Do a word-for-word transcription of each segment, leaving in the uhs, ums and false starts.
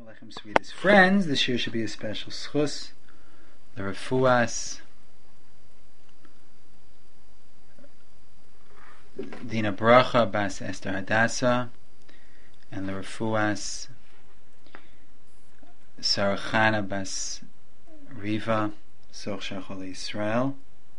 Alaikum, sweetest friends. This year should be a special schus, the refuas Dina Bracha Bas Esther Hadassah, and the refuas Sarah Chana Bas Riva Soch Shachol Yisrael.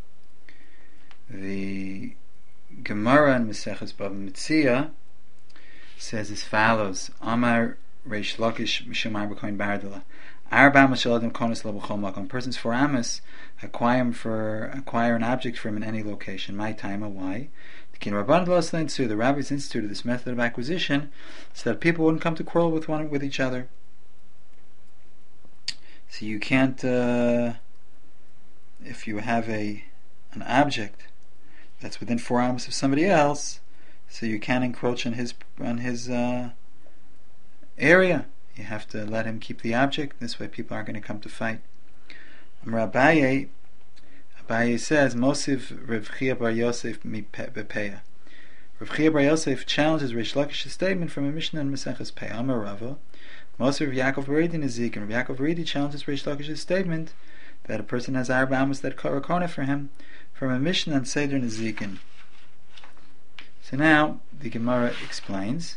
The Gemara in Maseches Bava Metzia says as follows: Amar Reish Lakish Mishum Arba Kohen Bardala. Arba Mashaladim Konis Labachol Makom. Persons for Amos acquire for acquire an object from in any location. My time, why? The the rabbis instituted this method of acquisition so that people wouldn't come to quarrel with one with each other. So you can't, uh, if you have a an object that's within four amos of somebody else, so you can't encroach on his on his uh, area. You have to let him keep the object. This way, people aren't going to come to fight. Amar Abaye, Abaye says, Mosiv Rav Chia Bar Yosef mi bepeya. Rav Chia Bar Yosef challenges Reish Lakish's statement from a Mishnah in Maseches Peah. Amar Rava, Mosiv Rav Yaakov Beredi Nezik, and Rav Yaakov Beredi challenges Reish Lakish's statement that a person has arba amos that are kona for him from a Mishnah and Seder Nezikin. So now the Gemara explains.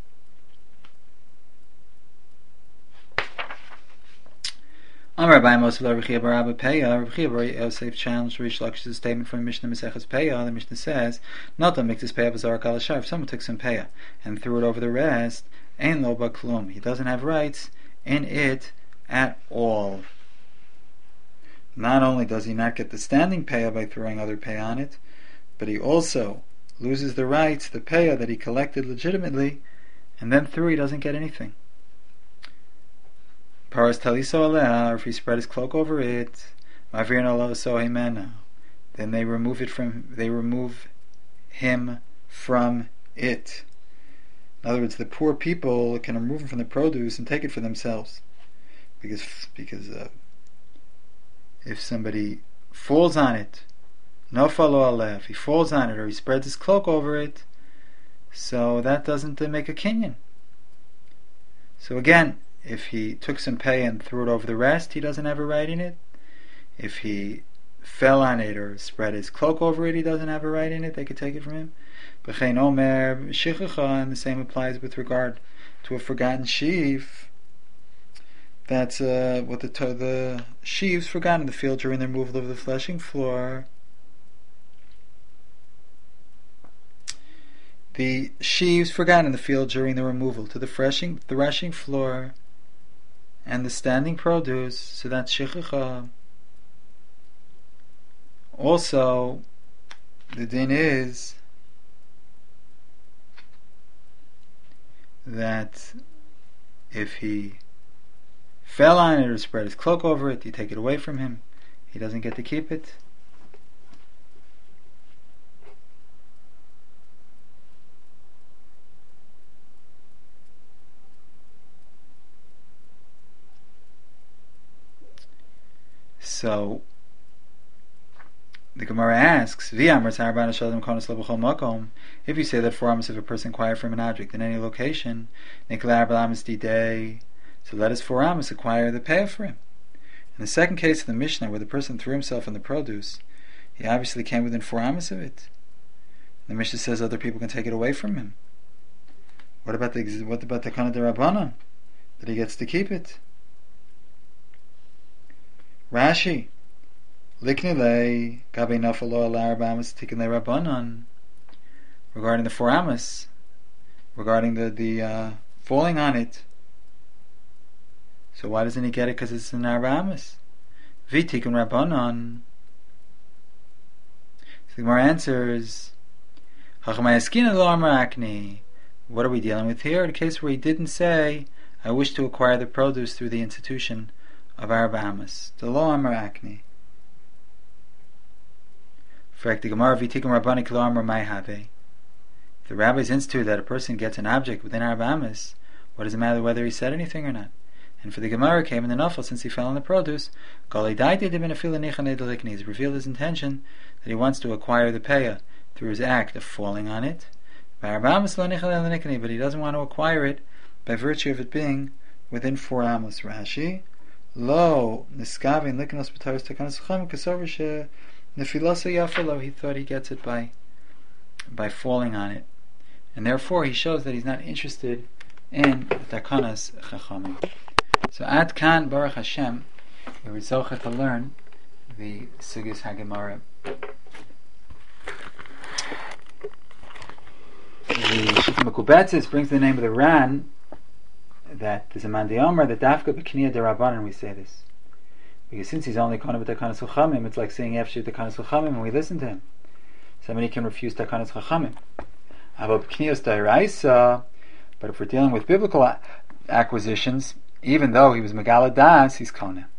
Amar Abaye Mosiv Rav Chia Bar Abba Peah. Rav Chia Bar Yosef challenged Reish Lakish's statement from Mishnah Maseches Peah. The Mishnah says, "Not to mix this peah b'zarak al hashar." If someone took some peah and threw it over the rest, ein lo baklum. He doesn't have rights in it at all. Not only does he not get the standing peah by throwing other peah on it, but he also loses the rights, the peah that he collected legitimately, and then threw. He doesn't get anything. Paras taliso aleh, or if he spread his cloak over it, ma'avirin alo so himena, then they remove it from, they remove him from it. In other words, the poor people can remove him from the produce and take it for themselves, because because uh, if somebody falls on it, no follow aleh, if he falls on it or he spreads his cloak over it, so that doesn't uh, make a kinyan. So again, if he took some pay and threw it over the rest, he doesn't have a right in it. If he fell on it or spread his cloak over it, he doesn't have a right in it. They could take it from him. B'chein omer shichacha, and the same applies with regard to a forgotten sheaf. That's uh, what the the sheaves forgotten in the field during the removal of the threshing floor. The sheaves forgotten in the field during the removal to the threshing threshing floor. And the standing produce, so that's shichacha. Also, the din is that if he fell on it or spread his cloak over it, you take it away from him. He doesn't get to keep it. So the Gemara asks, if you say that four amos if a person acquired from an object in any location, so let us four amos acquire the pay for him. In the second case of the Mishnah, where the person threw himself in the produce, he obviously came within four amos of it. The Mishnah says other people can take it away from him. What about the what about the Kana D'Rabbanan, that he gets to keep it? Rashi, Liknile Gabe Nafalo Al Arabamas Tikkun Rabbanon, regarding the four amos, regarding the the uh, falling on it. So why doesn't he get it? Because it's an Arabamas. Vi Tikkun Rabbanon. So the Gemara answers, Hachamayaskina Lo Amarakni. What are we dealing with here? In a case where he didn't say, I wish to acquire the produce through the institution of arba amos. The lo amar akni. Fact, the Gemara v'tikum rabbanik lo amar mai have. The rabbis institute that a person gets an object within arba amos. What does it matter whether he said anything or not? And for the Gemara came in the nafal, since he fell on the produce, he's revealed his intention that he wants to acquire the peah through his act of falling on it. But he doesn't want to acquire it by virtue of it being within four amos. Rashi, lo niskavin liknos b'taros takanas chachamim kasover she nefilasa yafalo. He thought he gets it by by falling on it, and therefore he shows that he's not interested in the takanas chachamim. So at kan Baruch Hashem, we were zocha to learn the Sugis HaGemara. The Shita Mekubetzis brings the name of the Ran, that there's a man de Omer, that Dafka B'Kniya Derabanan, we say this. Because since he's only Kona B'Takanas Chachamim, it's like saying Efshir Takanas Chachamim, and we listen to him. Somebody can refuse Takanas Chachamim. About B'Kniyos Dairaisa, but if we're dealing with biblical a- acquisitions, even though he was Megala Das, he's Kona.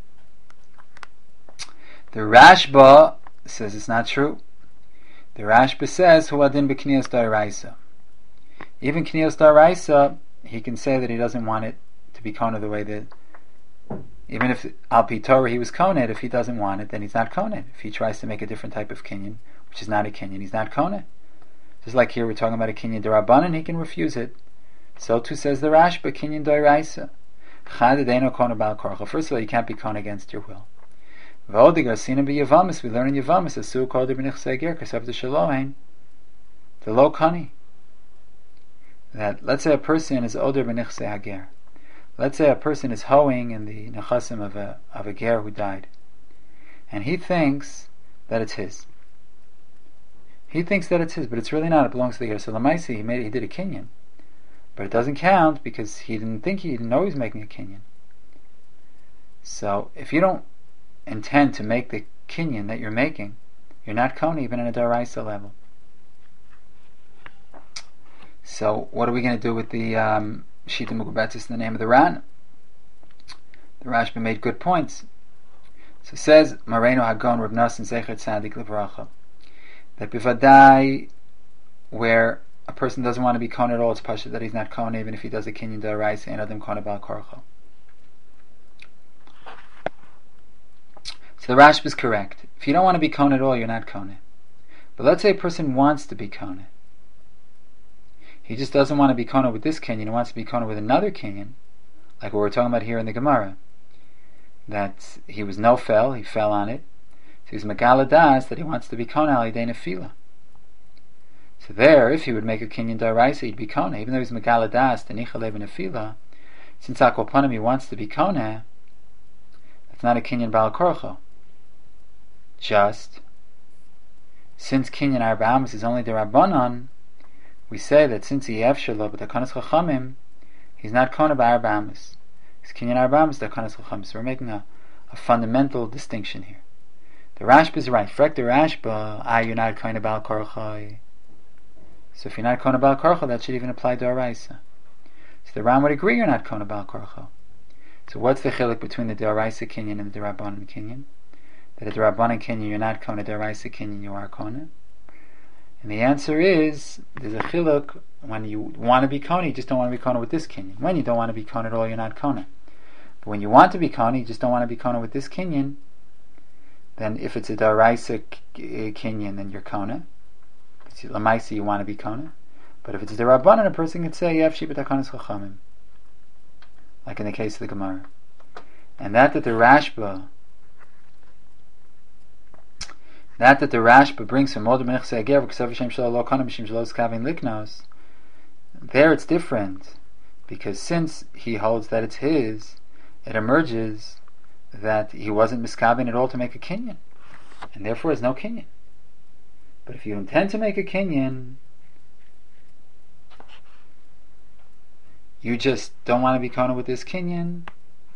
The Rashba says it's not true. The Rashba says Huadin B'Kniyos Dairaisa. Even Knios Daraisa, he can say that he doesn't want it to be Kona the way that, even if Al Pi Torah he was Kona, if he doesn't want it, then he's not Kona. If he tries to make a different type of Kinyan, which is not a Kinyan, he's not Kona. Just like here we're talking about a Kinyan Darabanan, he can refuse it. So too says the Rashba, Kinyan Daraisa. Chad Edeino Kona Bal Korcha. First of all, you can't be Kona against your will. V'odigar Sina B'Yavamis, we learn in Yavamis, Asu Kol Dibnich Seger, Kasav de Shalohain, the low Kani. That let's say a person is Oder B'Nichse Hager. Let's say a person is hoeing in the nechasim of a of a ger who died, and he thinks that it's his. He thinks that it's his, but it's really not. It belongs to the ger. So Lamaisi, he made he did a kinyan, but it doesn't count because he didn't think he didn't know he was making a kinyan. So if you don't intend to make the kinyan that you're making, you're not kona even in a daraisa level. So what are we going to do with the um, Shita Mekubetzis in the name of the Ran? The Rashba made good points. So it says, Mareno Hagon Reb Nosson Zecher Tzadik Livracha, that bivadai, where a person doesn't want to be Kona at all, it's pasha that he's not Kona even if he does a Kinyan Daraisa and Adam Kona Bal Korcha. So the Rashba is correct. If you don't want to be Kona at all, you're not Kona. But let's say a person wants to be Kona. He just doesn't want to be Kona with this Kinyan, he wants to be Kona with another Kinyan, like what we're talking about here in the Gemara. That he was no fell, he fell on it. So he's Megala Das, that he wants to be Kona al Yidei Nefila. So there, if he would make a Kinyan Daraisa, he'd be Kona, even though he's Megala Das, the Nichalev Nefila. Since Akopanim he wants to be Kona, that's not a Kinyan Bal Korcho. Just, since Kinyan Arba Amos is only the Rabbanon, we say that since he Efshalo but the Kanas Chachamim, he's not Kona by Arba Amos. He's Kinyan Arba Amos, the Kanas Chachamim. So we're making a, a fundamental distinction here. The Rashba is right. Frek the Rashba, ah, you're not Kona Bal Korcha. So if you're not Kona Bal Korcha, that should even apply to Araisa. So the Ram would agree you're not Kona Bal Korcha. So what's the chiluk between the Daraisa Kinyan and the Darabanan Kinyan? That the Darabanan Kinyan you're not Kona, Daraisa Kinyan you are Kona. And the answer is, there's a chiluk when you want to be Kona, you just don't want to be Kona with this Kinyan. When you don't want to be Kona at all, you're not Kona. But when you want to be Kona, you just don't want to be Kona with this Kinyan, then if it's a Daraisa Kinyan, then you're Kona. If it's Lamaisi, you want to be Kona. But if it's a Darabanan, a person can say, Yev Shibet HaKanas Chachamim. Like in the case of the Gemara. And that that the Rashba That that the Rashba brings from Moed B'Nichse Hager v'Ksav Hashem Shelo Lo Kona B'Shem Shelo Skavin Liknos, there it's different, because since he holds that it's his, it emerges that he wasn't miskavin at all to make a kinyan, and therefore there's no kinyan. But if you intend to make a kinyan, you just don't want to be kona with this kinyan,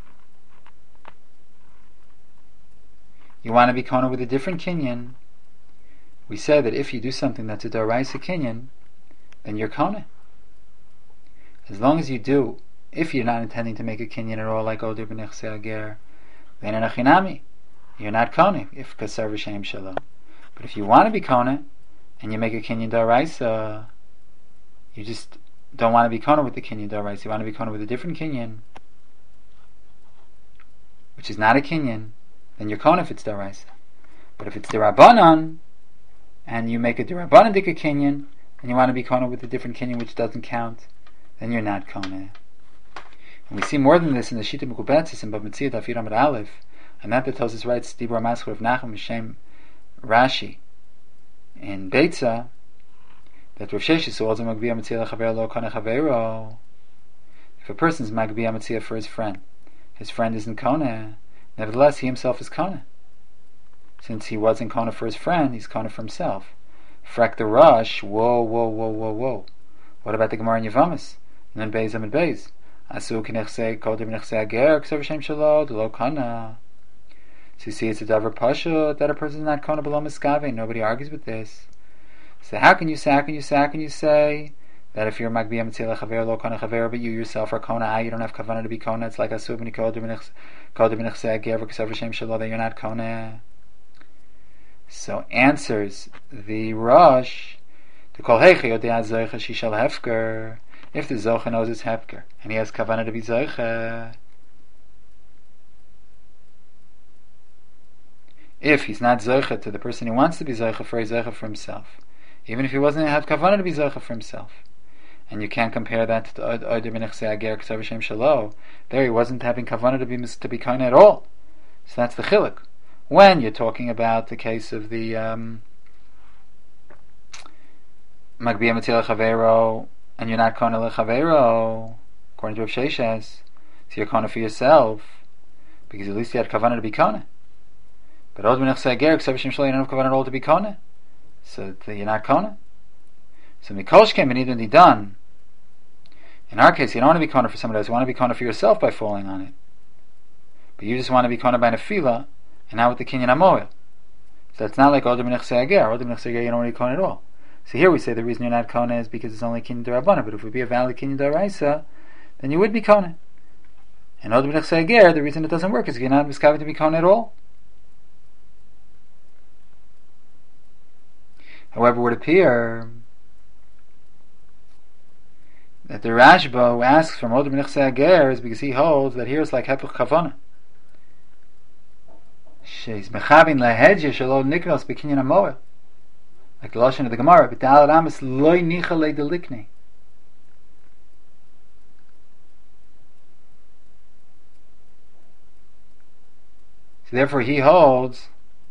you want to be kona with a different kinyan, we say that if you do something that's a daraisa kinyan, then you're kona. As long as you do, if you're not intending to make a kinyan at all, like Oder B'Nichse Hager, then in achinami, you're not kona, if kasar v'shem shalom. But if you want to be kona, and you make a kinyan daraisa, you just don't want to be kona with the kinyan daraisa, you want to be kona with a different kinyan, which is not a kinyan, then you're kona if it's daraisa. But if it's derabanan, and you make a derabanan dika kinyan, and you want to be kona with a different kinyan which doesn't count, then you're not kona. And we see more than this in the Shita Mekubetzis in Bab Metzia Daf Yud Amud Aleph, and that the Tosfos writes Dibur Maschur of Nachum Mishem Rashi in Beitza that Rav Sheshes also Magbiya Metzia Lechaver Lo Kone Chavero. If a person's Magbiya Metzia for his friend, his friend isn't Kone, nevertheless he himself is Kone. Since he wasn't Kone for his friend, he's Kone for himself. Frak the Rush, whoa, whoa, whoa, whoa, whoa. What about the Gemara in Yavamis? Nun Beis Amud Beis. Asu kinechse kodem nechse ager k'sav shem shelo lo kana. So you see, it's a davar pasha that a person is not kona below miskave. Nobody argues with this. So how can you say? How can you say? How can you say that if you're magbiya mitzila chaver lo kona chaver, but you yourself are kona, ah, you don't have kavanah to be kona? It's like asu b'ni kodem nechse ager k'sav shem shelo that you're not kona. So answers the Rosh to call heichi yodei zoicha shishal hefker. If the zocha knows it's hefker and he has kavanah to be zoicha, if he's not zoicha to the person he wants to be zoicha for, he's zoicha for himself. Even if he wasn't have kavanah to be zoicha for himself, and you can't compare that to oider b'nechsei ager k'sav shem shelo. There he wasn't having kavanah to be to be kind at all. So that's the chiluk. When you're talking about the case of the um, magbiya mitzila chavero, and you're not kona lechavero, according to Rav Sheshes, so you're kona for yourself, because at least you had kavanah to be kona. But od b'nechsei ager k'sav shem shelo, you don't have kavanah at all to be kona, so you're not kona. So mikolshkem b'nidun didan. In our case, you don't want to be kona for somebody else. You want to be kona for yourself by falling on it. But you just want to be kona by nefila, and now with the kinyan amoil. So it's not like od b'nechsei ager. Od b'nechsei ager, you don't want to be kona at all. So here we say the reason you're not kona is because it's only kinyan d'Rabbanan. But if it would be a valid kinyan d'Oraisa, then you would be kona. And od b'nechsei ager, the reason it doesn't work is you're not miskaven to be kona at all. However, it would appear that the Rashba who asks from od b'nechsei ager is because he holds that here it's like hepuch kavana. She's mechavin lahedje shelo niknos b'kinyan amoel, like the lashon of the Gemara. B'tal ramis loy nicha leidelikne. So therefore, he holds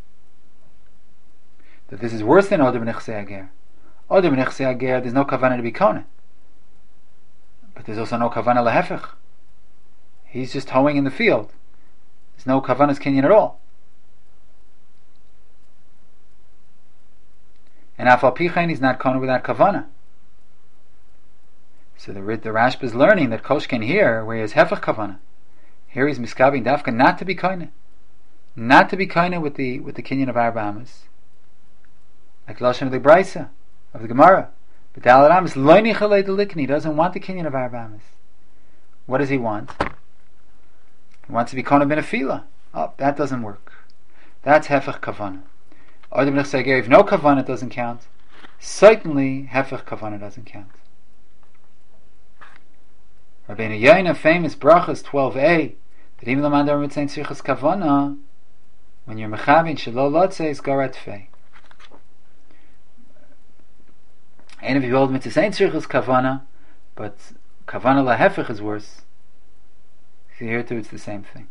that this is worse than od b'nechsei ager. Od b'nechsei ager, there's no kavanah to be kona, but there's also no kavanah lahefech. He's just hoeing in the field. There's no kavanah's kinyan at all. And afal pichain, he's not kona without kavanah. So the the Rashba is learning that koshken here, where he has hefech kavanah, here he's miskabing dafka not to be kona, not to be kona with the with the kinyan of arba amas, like lashon of the Brisa of the Gemara. But the alaram is loy nichalei delikni. He doesn't want the kinyan of arba amas. What does he want? He wants to be kona benefila. Oh, that doesn't work. That's hefech kavanah. Od b'nechsei ager, if no kavanah doesn't count, certainly hefech kavanah doesn't count. Rabbeinu Yoina, famous brachas twelve a, that even though mandar mitzayin tzrichas kavanah, when you're mechavin shelo lotze is garat fei. And if you hold mitzayin tzrichas kavanah, but kavanah lahefech is worse, so here too it's the same thing.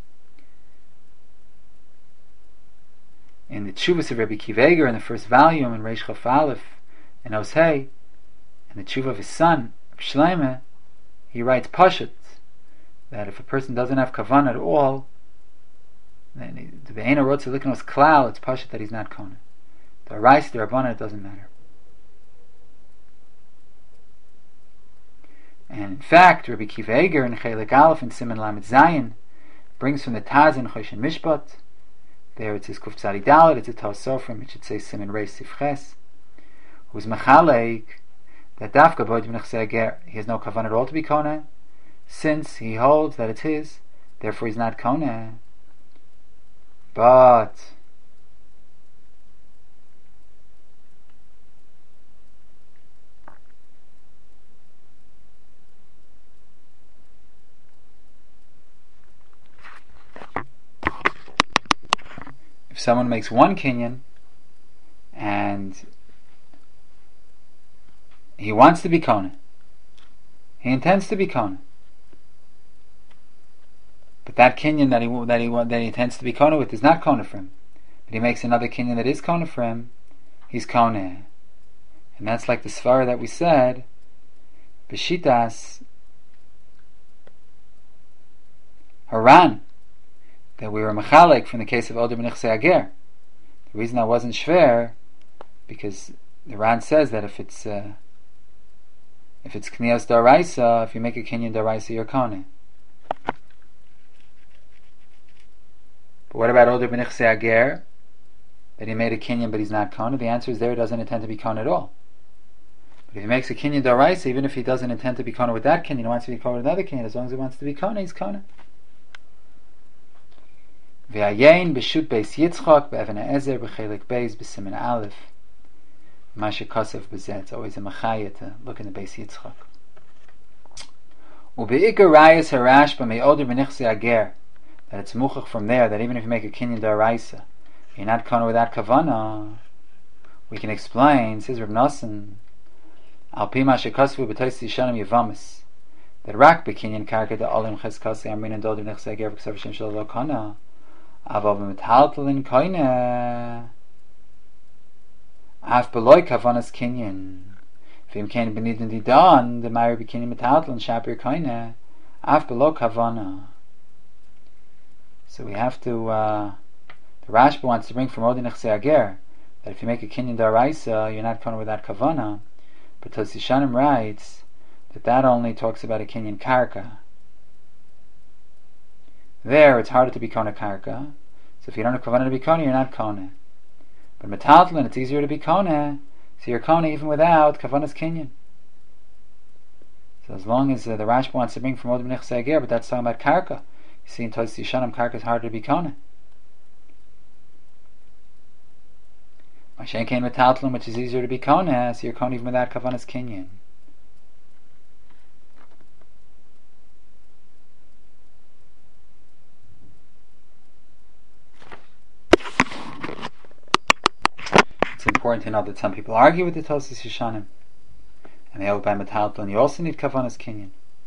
In the Tshuvas of Rabbi Akiva Eiger, in the first volume, in Reish Chaf Aleph, in Osei, in the Tshuva of his son, Shleimeh, he writes Pashat, that if a person doesn't have kavanah at all, then the Be'ena Rotze Liknos Klal, it's Pashat that he's not kona. The Arais, the Rabbanah, it doesn't matter. And in fact, Rabbi Akiva Eiger in Chelik Aleph and Siman Lamed Zayin brings from the Taz in Choshen Mishpat. There it says Kuf Tzadi Dalet, it's a Taz Sofrim, it should say Siman Reis Sifches, who's Mechalek that Dafka Bod B'nechsei ager, he has no kavanah at all to be kona, since he holds that it's his, therefore he's not kona. But if someone makes one kinyan and he wants to be kona, he intends to be kona, but that kinyan that he that he that he intends to be kona with is not kona for him. But he makes another kinyan that is kona for him. He's kona, and that's like the svara that we said. B'shitas Haran, that we were mechalek from the case of Oder B'nichse Ager. The reason that wasn't shver, because the Ran says that if it's uh, if it's knias daraisa, if you make a kinyan daraisa, you're kone. But what about Oder B'nichse Ager? That he made a kinyan but he's not kone? The answer is there, he doesn't intend to be kone at all. But if he makes a kinyan daraisa, even if he doesn't intend to be kone with that kinyan, he wants to be kone with another kinyan, as long as he wants to be kone, he's kone. V'ayein b'shut beis Yitzchak be'evan ha'ezer b'chelik beis b'simen aleph mashe kasev b'zeh. It's always a machaya to look in the beis Yitzchak. U'be'ikar rayas harash b'me'oder b'nichse ager, that it's muchach from there that even if you make a kinyan daraisa, you're not kona without kavana. We can explain, says Rav Nosson, al pi mashe kasev b'tois yishanim yevamis, that rak b'kinyan karka da olim cheskasi amrin and oder b'nichse ager v'ksav shem shel lo kona. Avav metaltalin koine af beloy kavanas kinyan v'im kain benidin didan the mari b'kinyan metaltalin shapir koine af below kavana. So we have to uh, the Rashba wants to bring from Oder B'nichse Ager that if you make a kinyan daraisa you're not kona without kavana, but Tosi Shanim writes that that only talks about a kinyan karka. There, it's harder to be kona karka. So if you don't have kavana to be kona, you're not kona. But metaltalin, it's easier to be kona. So you're kona even without kavanas kinyan. So as long as uh, the Rashba wants to bring from Oder B'nichse Ager, but that's talking about karka. You see in Tosi Yishanim, karka is harder to be kona. Mashen kain metaltalin, which is easier to be kona, so you're kona even without kavanas kinyan. It's important to know that some people argue with the Tosis Yishanim, and they hold by metaltalin you also need kavanas kinyan.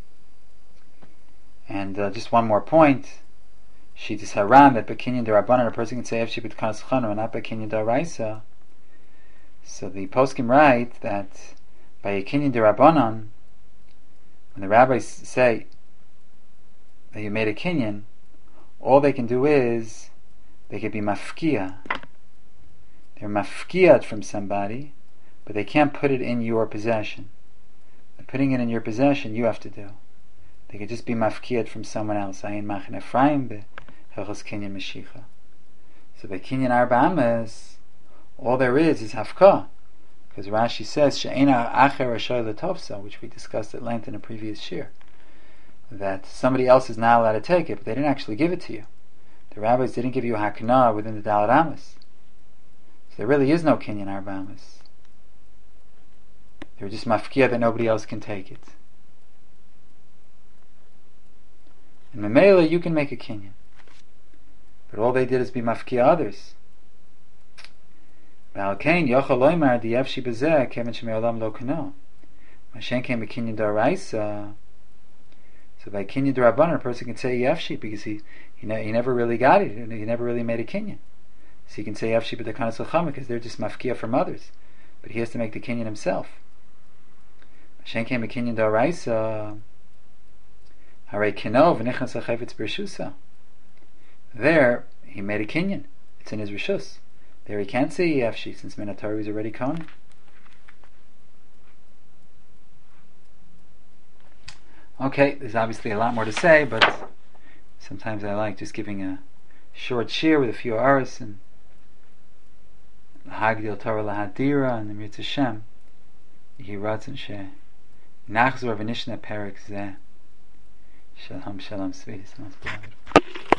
And uh, just one more point, Shitas Haran, that by kinyan derabanan a person can say if she b'tkanas chana and not by kinyan daraisa. So the poskim write that by a kinyan derabanan, when the rabbis say that you made a kinyan, all they can do is they could be mafkia. They're mafkiyat from somebody, but they can't put it in your possession. And putting it in your possession, you have to do. They could just be mafkiyat from someone else. Ayin machin Ephraim be'chachos kinyan meshicha. So by kinyan arba ames, all there is is hafka, because Rashi says she'ena acher rashay l'tovsa, which we discussed at length in a previous shir, that somebody else is not allowed to take it, but they didn't actually give it to you. The rabbis didn't give you hakna within the Dalet Amos. So there really is no kinyan arba ames. They're just mafkia that nobody else can take it. In Memela you can make a kinyan, but all they did is be mafkia others. B'alkein yochel loymar diyevshi b'zeh kevin shme'olam lo kano. Mashen came a kinyan daraisa. So by kinyan darabanan, a person can say yevshi because he he, ne- he never really got it. He never really made a kinyan. So he can say yevshi b'tekanas l'chama because they're just mafkia from others, but he has to make the kinyan himself. Mashen came a kinyan daraisa. Harei kino v'nichnas ha'chayvetz b'rishusa. There he made a kinyan. It's in his rishus. There he can't say yevshi since Minatori is already kone. Okay, there's obviously a lot more to say, but sometimes I like just giving a short shir with a few aras and Hagdil Torah Lahadira and the Mirz Hashem. Yehi Ratzon she Nachzor v'nishna Perek Zeh. Shalom, shalom, sweetest, most beloved.